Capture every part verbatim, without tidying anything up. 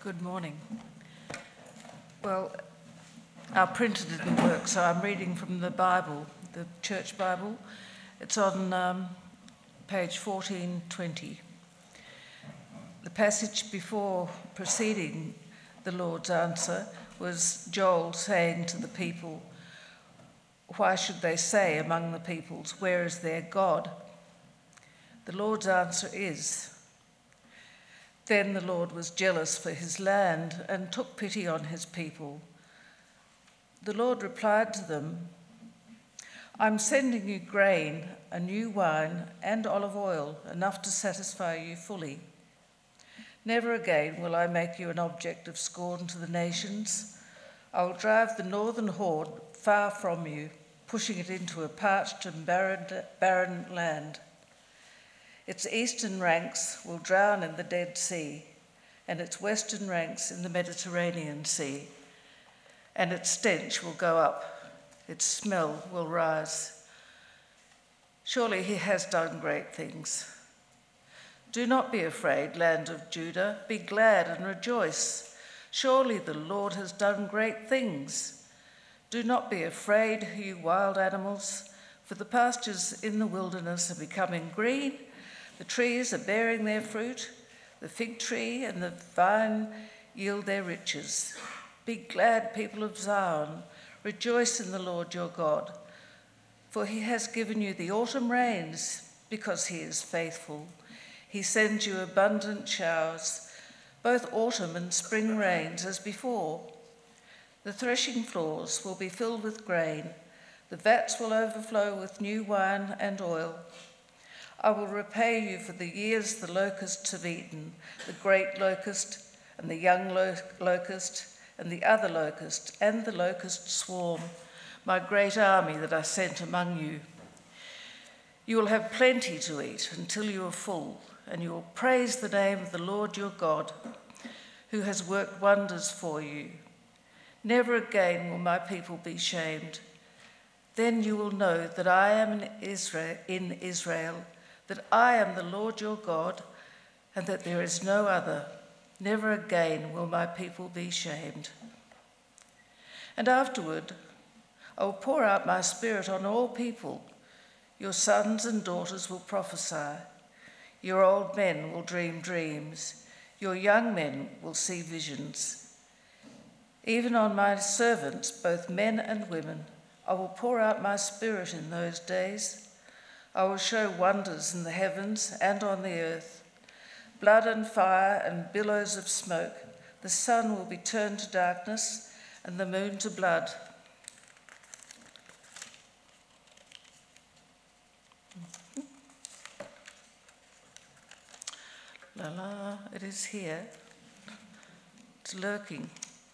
Good morning. Well, our printer didn't work, so I'm reading from the Bible, the Church Bible. It's on um, page fourteen twenty. The passage before preceding the Lord's answer was Joel saying to the people, "Why should they say among the peoples, 'Where is their God?'" The Lord's answer is, "Then the Lord was jealous for his land and took pity on his people. The Lord replied to them, 'I'm sending you grain, a new wine, and olive oil, enough to satisfy you fully. Never again will I make you an object of scorn to the nations. I will drive the northern horde far from you, pushing it into a parched and barren, barren land. Its eastern ranks will drown in the Dead Sea, and its western ranks in the Mediterranean Sea, and its stench will go up, its smell will rise. Surely he has done great things. Do not be afraid, land of Judah, be glad and rejoice. Surely the Lord has done great things. Do not be afraid, you wild animals, for the pastures in the wilderness are becoming green. The trees are bearing their fruit, the fig tree and the vine yield their riches. Be glad, people of Zion, rejoice in the Lord your God, for he has given you the autumn rains, because he is faithful. He sends you abundant showers, both autumn and spring rains as before. The threshing floors will be filled with grain, the vats will overflow with new wine and oil. I will repay you for the years the locusts have eaten, the great locust and the young lo- locust and the other locust and the locust swarm, my great army that I sent among you. You will have plenty to eat until you are full, and you will praise the name of the Lord your God, who has worked wonders for you. Never again will my people be shamed. Then you will know that I am in Israel, in Israel that I am the Lord your God, and that there is no other. Never again will my people be shamed. And afterward, I will pour out my spirit on all people. Your sons and daughters will prophesy. Your old men will dream dreams. Your young men will see visions. Even on my servants, both men and women, I will pour out my spirit in those days. I will show wonders in the heavens and on the earth, blood and fire and billows of smoke. The sun will be turned to darkness and the moon to blood. La la, it is here. It's lurking.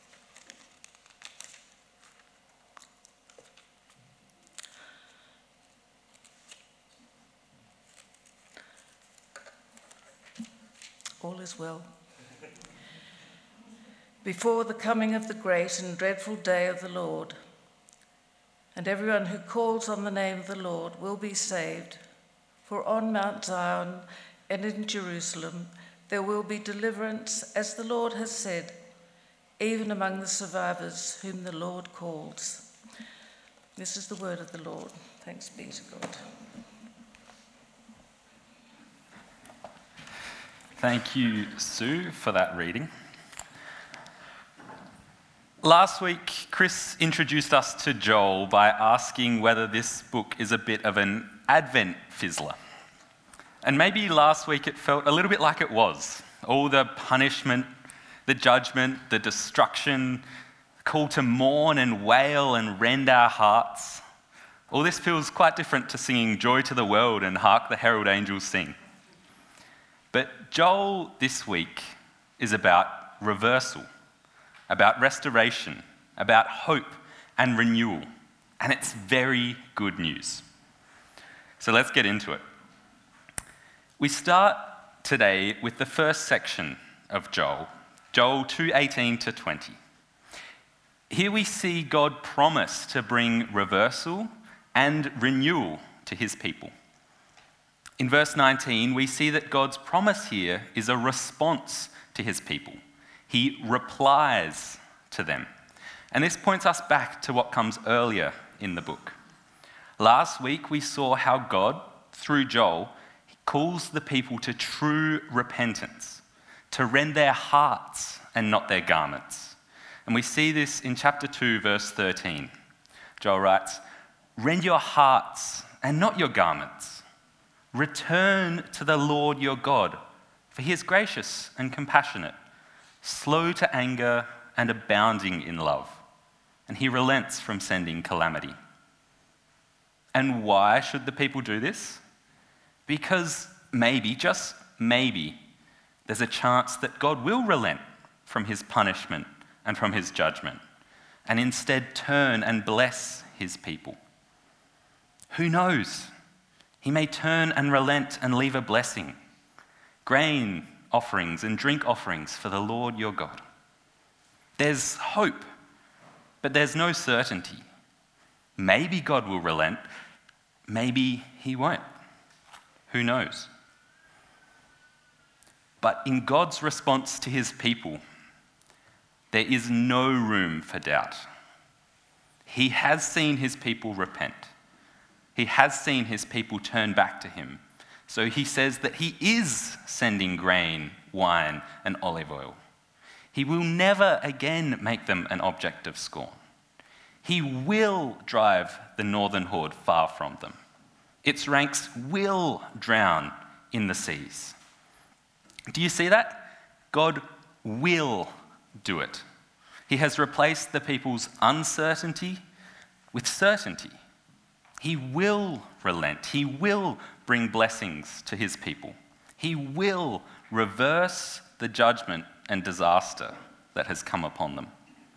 All is well. Before the coming of the great and dreadful day of the Lord, and everyone who calls on the name of the Lord will be saved. For on Mount Zion and in Jerusalem there will be deliverance, as the Lord has said, even among the survivors whom the Lord calls. This is the word of the Lord. Thanks be to God. Thank you, Sue, for that reading. Last week, Chris introduced us to Joel by asking whether this book is a bit of an Advent fizzler. And maybe last week it felt a little bit like it was. All the punishment, the judgment, the destruction, call to mourn and wail and rend our hearts. All this feels quite different to singing Joy to the World and Hark the Herald Angels Sing. But Joel this week is about reversal, about restoration, about hope and renewal. And it's very good news. So let's get into it. We start today with the first section of Joel, Joel two eighteen to twenty. Here we see God promise to bring reversal and renewal to his people. In verse nineteen, we see that God's promise here is a response to his people. He replies to them. And this points us back to what comes earlier in the book. Last week we saw how God, through Joel, calls the people to true repentance, to rend their hearts and not their garments. And we see this in chapter two, verse thirteen. Joel writes, "Rend your hearts and not your garments. Return to the Lord your God, for he is gracious and compassionate, slow to anger and abounding in love, and he relents from sending calamity." And why should the people do this? Because maybe, just maybe, there's a chance that God will relent from his punishment and from his judgment, and instead turn and bless his people. Who knows? He may turn and relent and leave a blessing, grain offerings and drink offerings for the Lord your God. There's hope, but there's no certainty. Maybe God will relent, maybe he won't. Who knows? But in God's response to his people, there is no room for doubt. He has seen his people repent. He has seen his people turn back to him. So he says that he is sending grain, wine, and olive oil. He will never again make them an object of scorn. He will drive the northern horde far from them. Its ranks will drown in the seas. Do you see that? God will do it. He has replaced the people's uncertainty with certainty. He will relent. He will bring blessings to his people. He will reverse the judgment and disaster that has come upon them.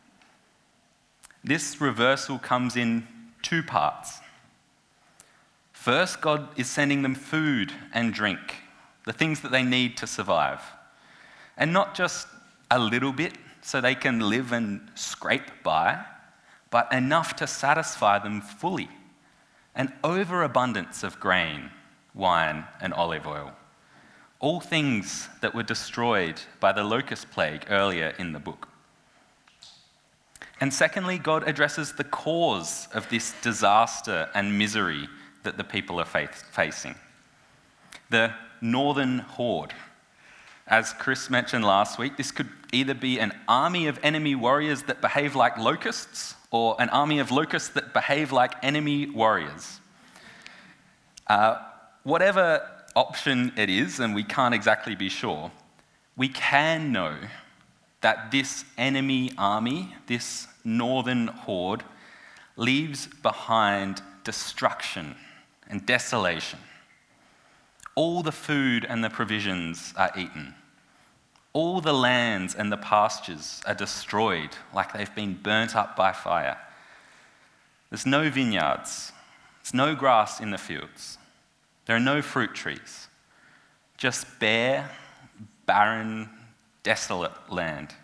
This reversal comes in two parts. First, God is sending them food and drink, the things that they need to survive. And not just a little bit so they can live and scrape by, but enough to satisfy them fully. An overabundance of grain, wine, and olive oil. All things that were destroyed by the locust plague earlier in the book. And secondly, God addresses the cause of this disaster and misery that the people are facing. The northern horde. As Chris mentioned last week, this could either be an army of enemy warriors that behave like locusts, or an army of locusts that behave like enemy warriors. Uh, whatever option it is, and we can't exactly be sure, we can know that this enemy army, this northern horde, leaves behind destruction and desolation. All the food and the provisions are eaten. All the lands and the pastures are destroyed like they've been burnt up by fire. There's no vineyards. There's no grass in the fields. There are no fruit trees. Just bare, barren, desolate land.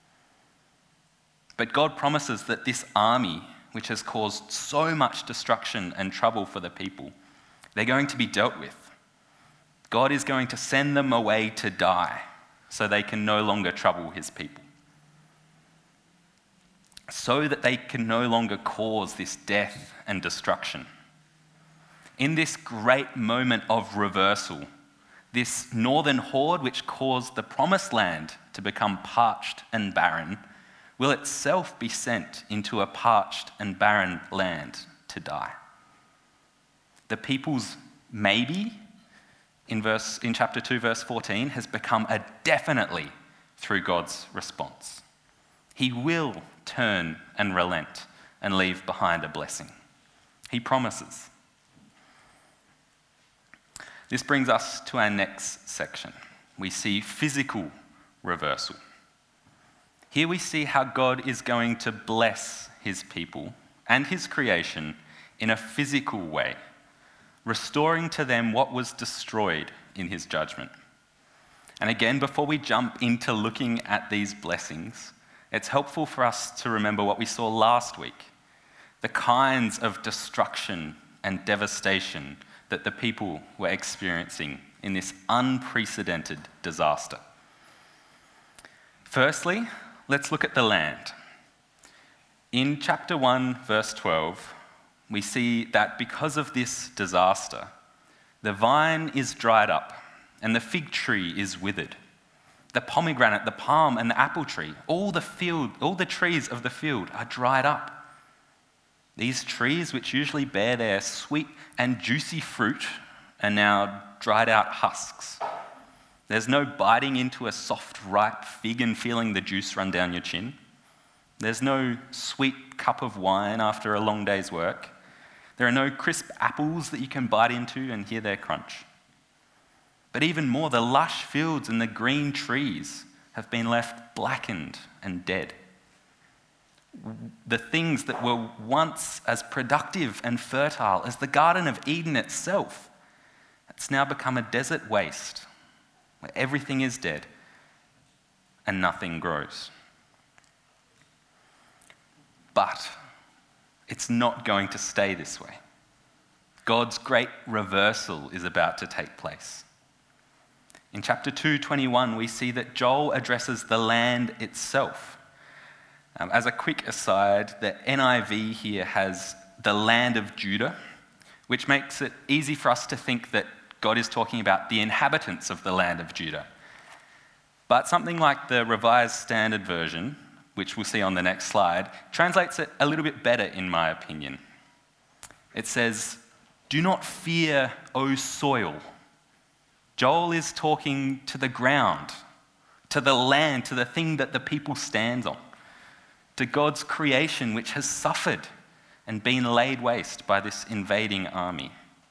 But God promises that this army, which has caused so much destruction and trouble for the people, they're going to be dealt with. God is going to send them away to die so they can no longer trouble his people. So that they can no longer cause this death and destruction. In this great moment of reversal, this northern horde which caused the promised land to become parched and barren, will itself be sent into a parched and barren land to die. The people's maybe, in verse in chapter two, verse fourteen, has become a definitely through God's response. He will turn and relent and leave behind a blessing. He promises. This brings us to our next section. We see physical reversal. Here we see how God is going to bless his people and his creation in a physical way, restoring to them what was destroyed in his judgment. And again, before we jump into looking at these blessings, it's helpful for us to remember what we saw last week, the kinds of destruction and devastation that the people were experiencing in this unprecedented disaster. Firstly, let's look at the land. In chapter one, verse twelve, we see that because of this disaster, the vine is dried up and the fig tree is withered. The pomegranate, the palm, and the apple tree, all the field, all the trees of the field are dried up. These trees, which usually bear their sweet and juicy fruit, are now dried out husks. There's no biting into a soft, ripe fig and feeling the juice run down your chin. There's no sweet cup of wine after a long day's work. There are no crisp apples that you can bite into and hear their crunch. But even more, the lush fields and the green trees have been left blackened and dead. The things that were once as productive and fertile as the Garden of Eden itself, it's now become a desert waste where everything is dead and nothing grows. But it's not going to stay this way. God's great reversal is about to take place. In chapter two twenty-one, we see that Joel addresses the land itself. Um, as a quick aside, the N I V here has the land of Judah, which makes it easy for us to think that God is talking about the inhabitants of the land of Judah. But something like the Revised Standard Version, which we'll see on the next slide, translates it a little bit better in my opinion. It says, "Do not fear, O soil." Joel is talking to the ground, to the land, to the thing that the people stand on, to God's creation which has suffered and been laid waste by this invading army.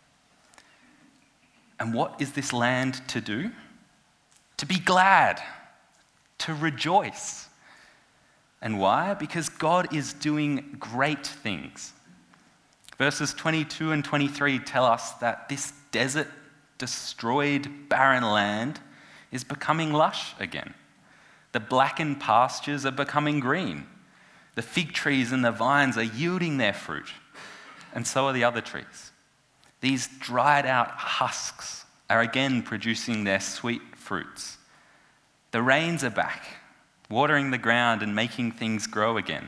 And what is this land to do? To be glad, to rejoice. And why? Because God is doing great things. Verses twenty-two and twenty-three tell us that this desert, destroyed, barren land is becoming lush again. The blackened pastures are becoming green. The fig trees and the vines are yielding their fruit, and so are the other trees. These dried out husks are again producing their sweet fruits. The rains are back, watering the ground and making things grow again.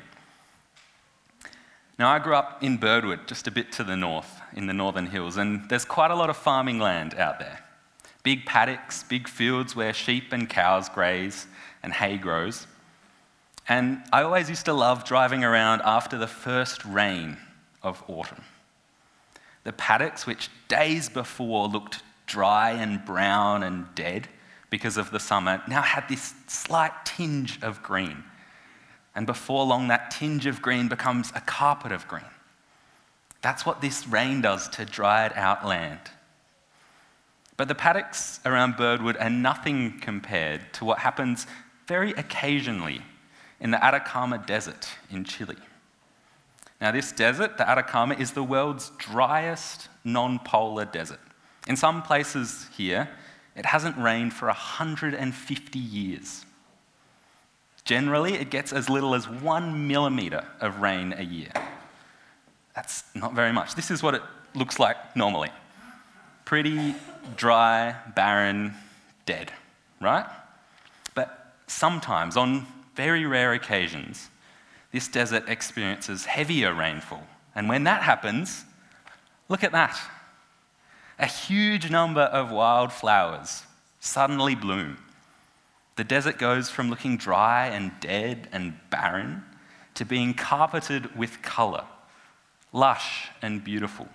Now, I grew up in Birdwood, just a bit to the north, in the northern hills, and there's quite a lot of farming land out there. Big paddocks, big fields where sheep and cows graze and hay grows. And I always used to love driving around after the first rain of autumn. The paddocks, which days before looked dry and brown and dead because of the summer, now had this slight tinge of green. And before long, that tinge of green becomes a carpet of green. That's what this rain does to dried out land. But the paddocks around Birdwood are nothing compared to what happens very occasionally in the Atacama Desert in Chile. Now, this desert, the Atacama, is the world's driest non-polar desert. In some places here, it hasn't rained for one hundred fifty years. Generally, it gets as little as one millimetre of rain a year. That's not very much. This is what it looks like normally. Pretty, dry, barren, dead, right? But sometimes, on very rare occasions, this desert experiences heavier rainfall. And when that happens, look at that. A huge number of wildflowers suddenly bloom. The desert goes from looking dry and dead and barren to being carpeted with colour, lush and beautiful.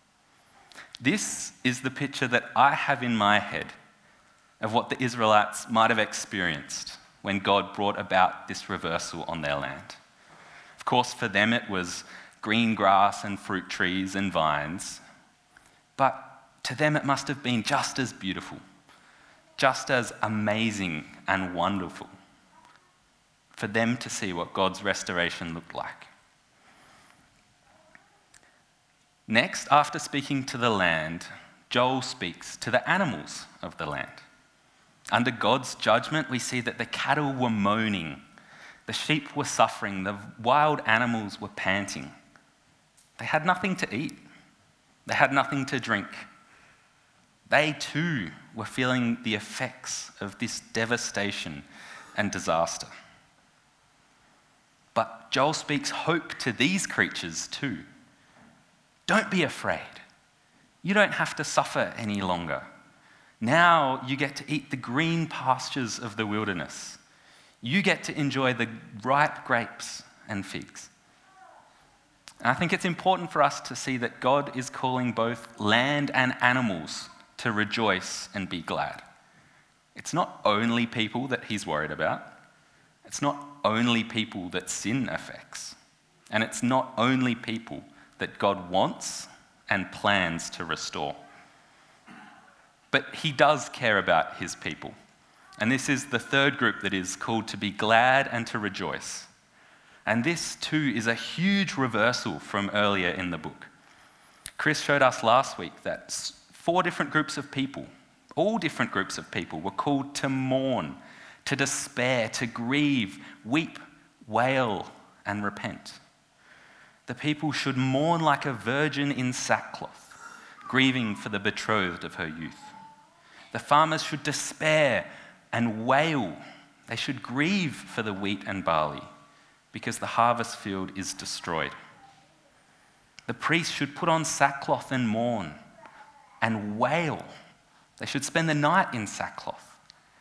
This is the picture that I have in my head of what the Israelites might have experienced when God brought about this reversal on their land. Of course, for them it was green grass and fruit trees and vines, but to them it must have been just as beautiful, just as amazing and wonderful for them to see what God's restoration looked like. Next, after speaking to the land, Joel speaks to the animals of the land. Under God's judgment, we see that the cattle were moaning, the sheep were suffering, the wild animals were panting. They had nothing to eat. They had nothing to drink. They too were feeling the effects of this devastation and disaster. But Joel speaks hope to these creatures too. Don't be afraid. You don't have to suffer any longer. Now you get to eat the green pastures of the wilderness. You get to enjoy the ripe grapes and figs. And I think it's important for us to see that God is calling both land and animals to rejoice and be glad. It's not only people that he's worried about. It's not only people that sin affects. And it's not only people that God wants and plans to restore. But he does care about his people. And this is the third group that is called to be glad and to rejoice. And this too is a huge reversal from earlier in the book. Chris showed us last week that four different groups of people, all different groups of people, were called to mourn, to despair, to grieve, weep, wail, and repent. The people should mourn like a virgin in sackcloth, grieving for the betrothed of her youth. The farmers should despair and wail. They should grieve for the wheat and barley, because the harvest field is destroyed. The priests should put on sackcloth and mourn and wail. They should spend the night in sackcloth.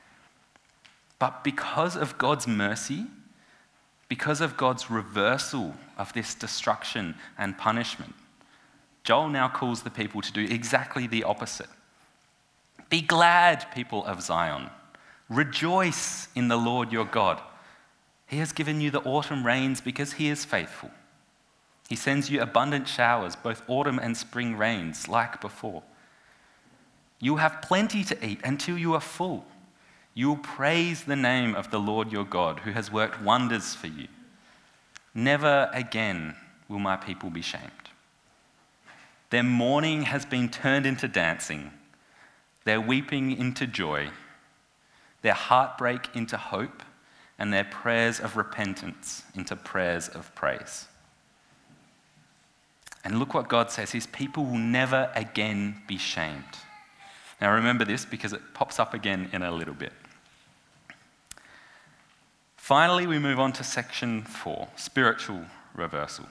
But because of God's mercy, because of God's reversal of this destruction and punishment, Joel now calls the people to do exactly the opposite. Be glad, people of Zion. Rejoice in the Lord your God. He has given you the autumn rains because he is faithful. He sends you abundant showers, both autumn and spring rains, like before. You will have plenty to eat until you are full. You will praise the name of the Lord your God, who has worked wonders for you. Never again will my people be shamed. Their mourning has been turned into dancing, their weeping into joy, their heartbreak into hope, and their prayers of repentance into prayers of praise. And look what God says, his people will never again be shamed. Now remember this because it pops up again in a little bit. Finally, we move on to section four, spiritual reversal.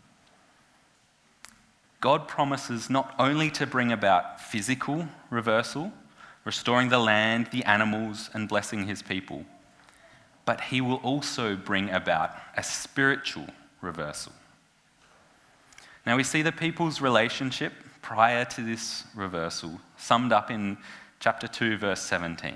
God promises not only to bring about physical reversal, restoring the land, the animals, and blessing his people, but he will also bring about a spiritual reversal. Now we see the people's relationship prior to this reversal summed up in chapter two, verse seventeen.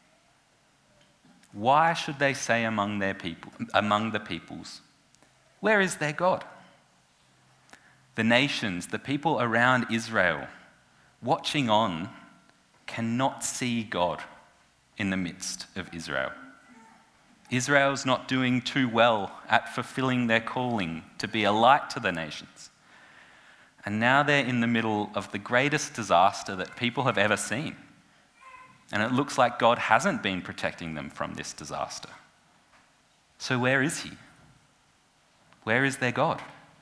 Why should they say among their people, among the peoples, where is their God? The nations, the people around Israel, watching on, cannot see God in the midst of Israel. Israel's not doing too well at fulfilling their calling to be a light to the nations. And now they're in the middle of the greatest disaster that people have ever seen. And it looks like God hasn't been protecting them from this disaster. So where is he? Where is their God?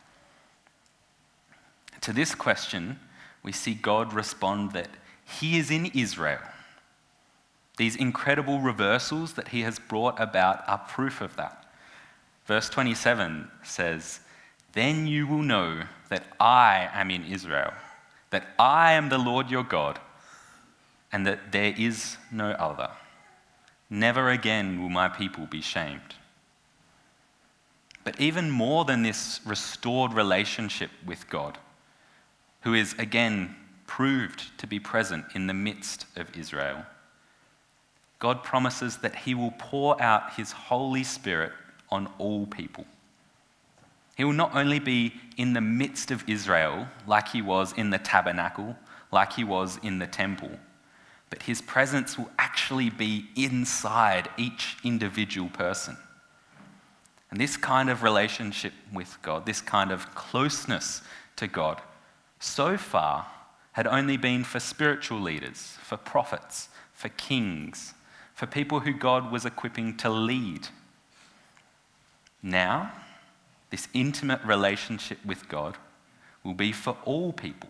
To this question, we see God respond that he is in Israel. These incredible reversals that he has brought about are proof of that. Verse twenty-seven says, "Then you will know that I am in Israel, that I am the Lord your God, and that there is no other. Never again will my people be shamed." But even more than this restored relationship with God, who is again proved to be present in the midst of Israel, God promises that he will pour out his Holy Spirit on all people. He will not only be in the midst of Israel, like he was in the tabernacle, like he was in the temple, but his presence will actually be inside each individual person. And this kind of relationship with God, this kind of closeness to God, so far had only been for spiritual leaders, for prophets, for kings, for people who God was equipping to lead. Now, this intimate relationship with God will be for all people.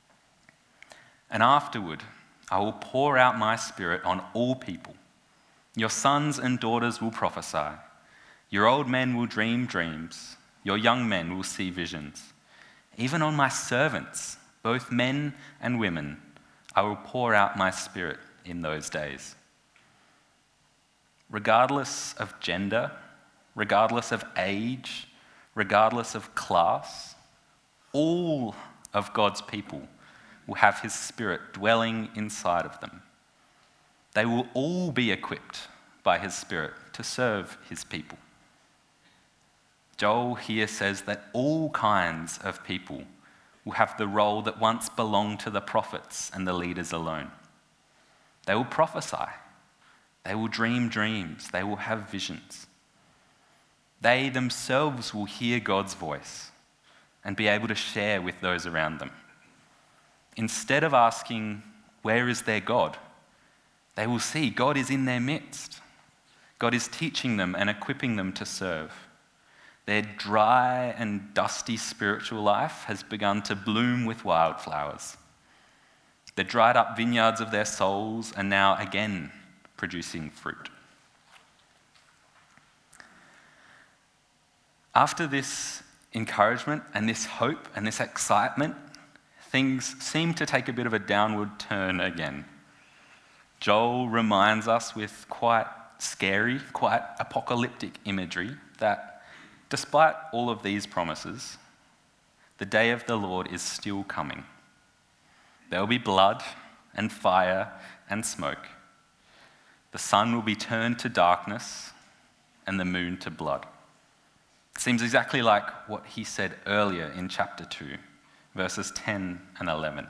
And afterward, I will pour out my Spirit on all people. Your sons and daughters will prophesy. Your old men will dream dreams. Your young men will see visions. Even on my servants, both men and women, I will pour out my spirit in those days. Regardless of gender, regardless of age, regardless of class, all of God's people will have his spirit dwelling inside of them. They will all be equipped by his spirit to serve his people. Joel here says that all kinds of people will have the role that once belonged to the prophets and the leaders alone. They will prophesy. They will dream dreams. They will have visions. They themselves will hear God's voice and be able to share with those around them. Instead of asking, where is their God? They will see God is in their midst. God is teaching them and equipping them to serve. Their dry and dusty spiritual life has begun to bloom with wildflowers. The dried up vineyards of their souls are now again producing fruit. After this encouragement and this hope and this excitement, things seem to take a bit of a downward turn again. Joel reminds us with quite scary, quite apocalyptic imagery that despite all of these promises, the day of the Lord is still coming. There will be blood and fire and smoke. The sun will be turned to darkness and the moon to blood. It seems exactly like what he said earlier in chapter two, verses ten and eleven.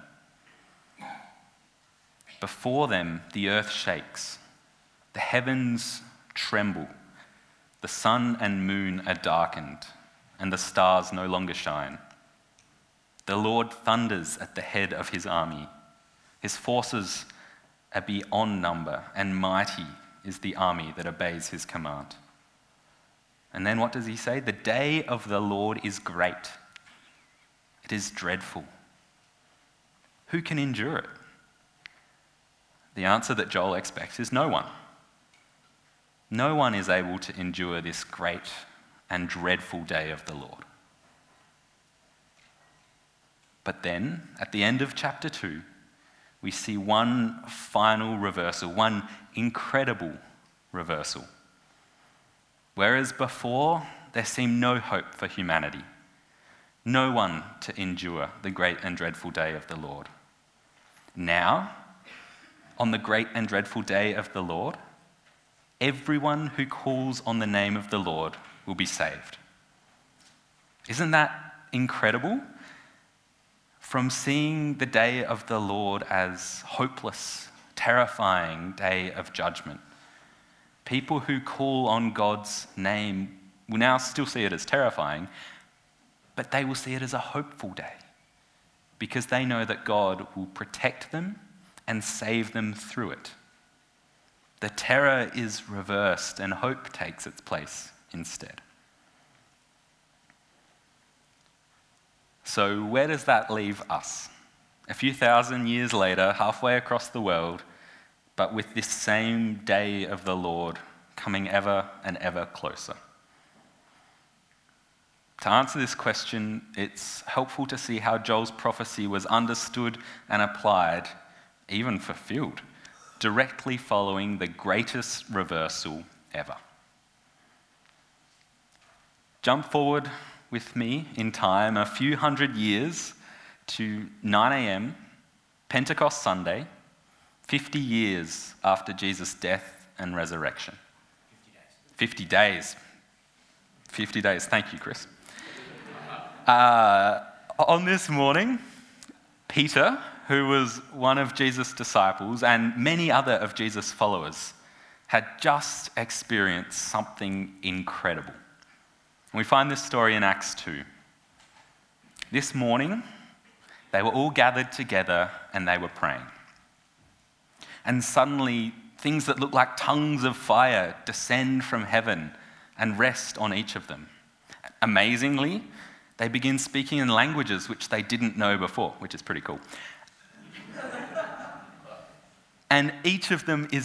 Before them, the earth shakes, the heavens tremble, the sun and moon are darkened, and the stars no longer shine. The Lord thunders at the head of his army. His forces are beyond number, and mighty is the army that obeys his command. And then what does he say? The day of the Lord is great. It is dreadful. Who can endure it? The answer that Joel expects is no one. No one is able to endure this great and dreadful day of the Lord. But then, at the end of chapter two, we see one final reversal, one incredible reversal. Whereas before, there seemed no hope for humanity, no one to endure the great and dreadful day of the Lord. Now, on the great and dreadful day of the Lord, everyone who calls on the name of the Lord will be saved. Isn't that incredible? From seeing the day of the Lord as hopeless, terrifying day of judgment, people who call on God's name will now still see it as terrifying, but they will see it as a hopeful day because they know that God will protect them and save them through it. The terror is reversed and hope takes its place instead. So where does that leave us? A few thousand years later, halfway across the world, but with this same day of the Lord coming ever and ever closer. To answer this question, it's helpful to see how Joel's prophecy was understood and applied, even fulfilled, directly following the greatest reversal ever. Jump forward with me in time a few hundred years to nine a.m., Pentecost Sunday, fifty years after Jesus' death and resurrection. fifty days. fifty days. Thank you, Chris. Uh, on this morning, Peter, who was one of Jesus' disciples and many other of Jesus' followers, had just experienced something incredible. We find this story in Acts two. This morning, they were all gathered together and they were praying. And suddenly, things that look like tongues of fire descend from heaven and rest on each of them. Amazingly, they begin speaking in languages which they didn't know before, which is pretty cool. And each of them is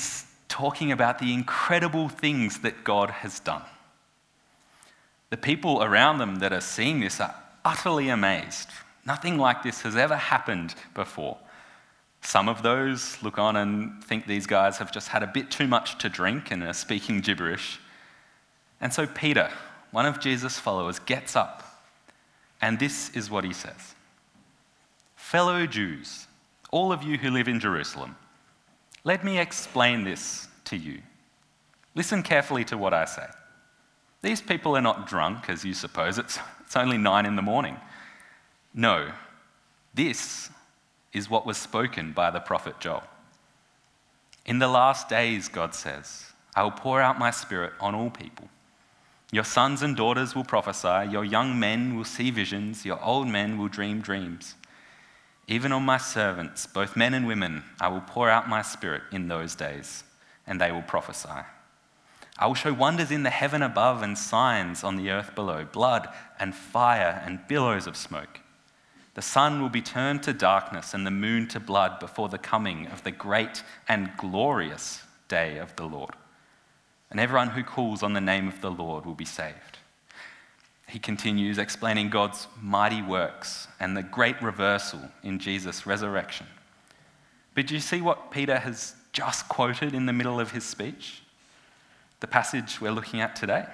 talking about the incredible things that God has done. The people around them that are seeing this are utterly amazed. Nothing like this has ever happened before. Some of those look on and think these guys have just had a bit too much to drink and are speaking gibberish. And so Peter, one of Jesus' followers, gets up, and this is what he says. "Fellow Jews, all of you who live in Jerusalem, let me explain this to you. Listen carefully to what I say. These people are not drunk, as you suppose. It's, it's only nine in the morning. No, this is what was spoken by the prophet Joel. In the last days, God says, I will pour out my spirit on all people. Your sons and daughters will prophesy, your young men will see visions, your old men will dream dreams. Even on my servants, both men and women, I will pour out my spirit in those days, and they will prophesy. I will show wonders in the heaven above and signs on the earth below, blood and fire and billows of smoke. The sun will be turned to darkness and the moon to blood before the coming of the great and glorious day of the Lord. And everyone who calls on the name of the Lord will be saved." He continues explaining God's mighty works and the great reversal in Jesus' resurrection. But do you see what Peter has just quoted in the middle of his speech? The passage we're looking at today.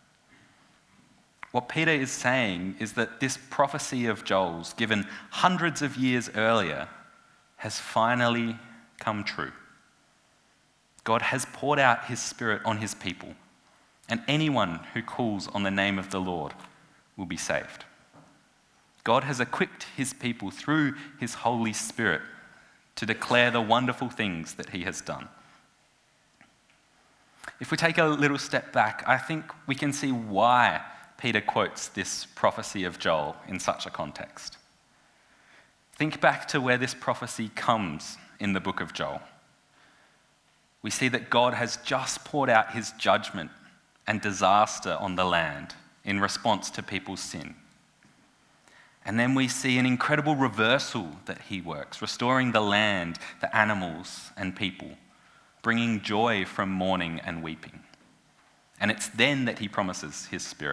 What Peter is saying is that this prophecy of Joel's, given hundreds of years earlier, has finally come true. God has poured out his Spirit on his people, and anyone who calls on the name of the Lord will be saved. God has equipped his people through his Holy Spirit to declare the wonderful things that he has done. If we take a little step back, I think we can see why Peter quotes this prophecy of Joel in such a context. Think back to where this prophecy comes in the book of Joel. We see that God has just poured out his judgment and disaster on the land in response to people's sin. And then we see an incredible reversal that he works, restoring the land, the animals, and people, bringing joy from mourning and weeping. And it's then that he promises his Spirit.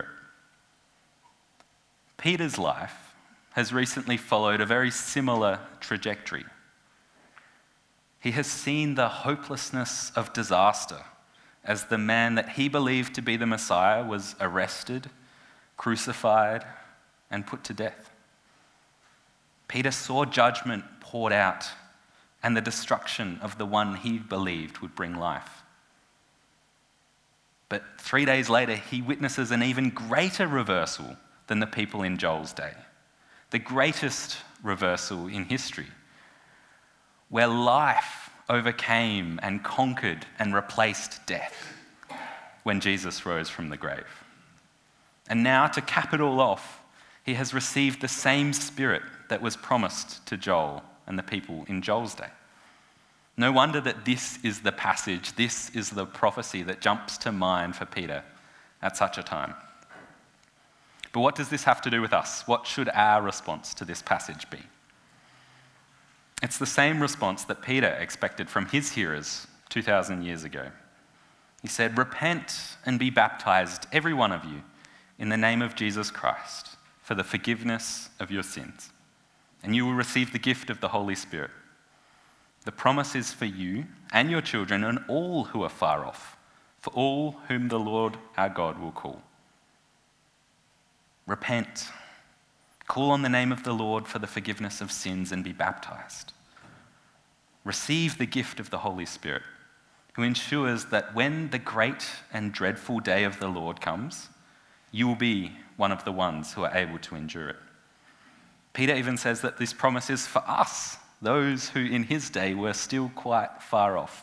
Peter's life has recently followed a very similar trajectory. He has seen the hopelessness of disaster as the man that he believed to be the Messiah was arrested, crucified, and put to death. Peter saw judgment poured out and the destruction of the one he believed would bring life. But three days later, he witnesses an even greater reversal than the people in Joel's day, the greatest reversal in history, where life overcame and conquered and replaced death when Jesus rose from the grave. And now, to cap it all off, he has received the same Spirit that was promised to Joel and the people in Joel's day. No wonder that this is the passage, this is the prophecy that jumps to mind for Peter at such a time. But what does this have to do with us? What should our response to this passage be? It's the same response that Peter expected from his hearers two thousand years ago. He said, "Repent and be baptized, every one of you, in the name of Jesus Christ, for the forgiveness of your sins, and you will receive the gift of the Holy Spirit. The promise is for you and your children and all who are far off, for all whom the Lord our God will call." Repent. Call on the name of the Lord for the forgiveness of sins and be baptized. Receive the gift of the Holy Spirit, who ensures that when the great and dreadful day of the Lord comes, you will be one of the ones who are able to endure it. Peter even says that this promise is for us, those who in his day were still quite far off.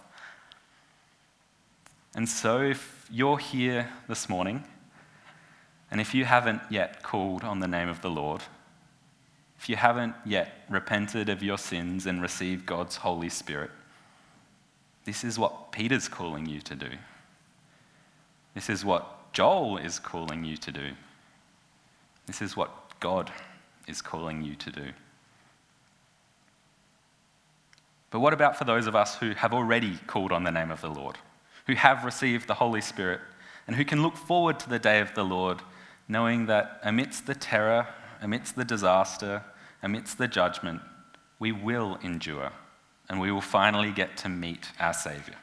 And so if you're here this morning, and if you haven't yet called on the name of the Lord, if you haven't yet repented of your sins and received God's Holy Spirit, this is what Peter's calling you to do. This is what Joel is calling you to do. This is what God is calling you to do. But what about for those of us who have already called on the name of the Lord, who have received the Holy Spirit, and who can look forward to the day of the Lord, knowing that amidst the terror, amidst the disaster, amidst the judgment, we will endure, and we will finally get to meet our Saviour?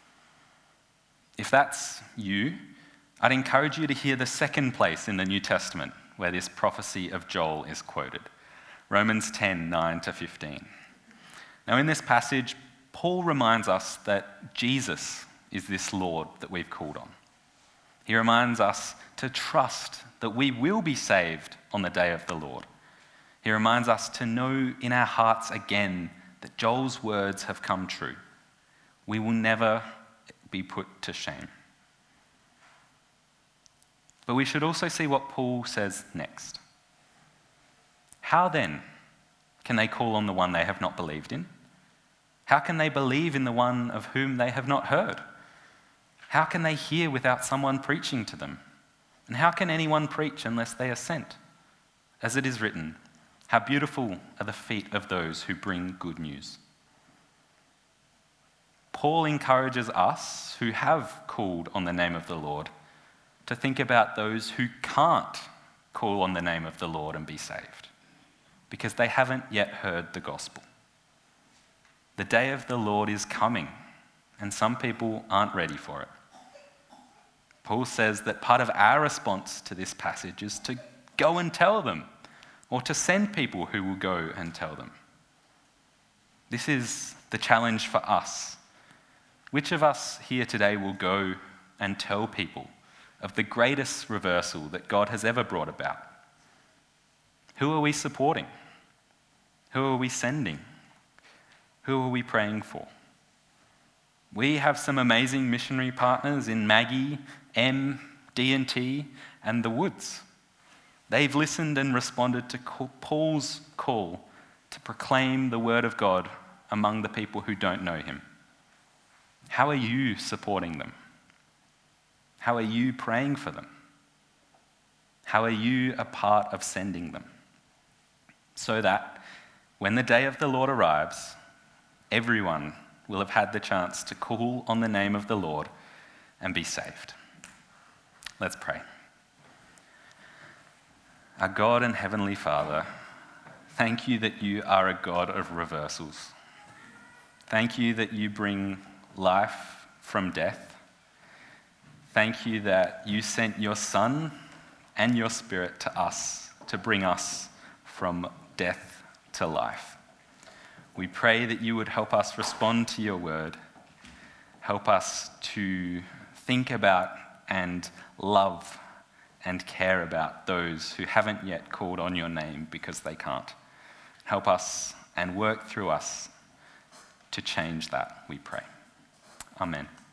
If that's you, I'd encourage you to hear the second place in the New Testament where this prophecy of Joel is quoted, Romans ten, nine to fifteen. Now in this passage, Paul reminds us that Jesus is this Lord that we've called on. He reminds us to trust that we will be saved on the day of the Lord. He reminds us to know in our hearts again that Joel's words have come true. We will never be put to shame. But we should also see what Paul says next. How then can they call on the one they have not believed in? How can they believe in the one of whom they have not heard? How can they hear without someone preaching to them? And how can anyone preach unless they are sent? As it is written, how beautiful are the feet of those who bring good news. Paul encourages us who have called on the name of the Lord to think about those who can't call on the name of the Lord and be saved, because they haven't yet heard the gospel. The day of the Lord is coming, and some people aren't ready for it. Paul says that part of our response to this passage is to go and tell them, or to send people who will go and tell them. This is the challenge for us. Which of us here today will go and tell people of the greatest reversal that God has ever brought about? Who are we supporting? Who are we sending? Who are we praying for? We have some amazing missionary partners in Maggie, M, D and T, and the Woods. They've listened and responded to Paul's call to proclaim the word of God among the people who don't know him. How are you supporting them? How are you praying for them? How are you a part of sending them? So that when the day of the Lord arrives, everyone will have had the chance to call on the name of the Lord and be saved. Let's pray. Our God and Heavenly Father, thank you that you are a God of reversals. Thank you that you bring life from death. Thank you that you sent your Son and your Spirit to us to bring us from death to life. We pray that you would help us respond to your word, help us to think about and love and care about those who haven't yet called on your name because they can't. Help us and work through us to change that, we pray. Amen.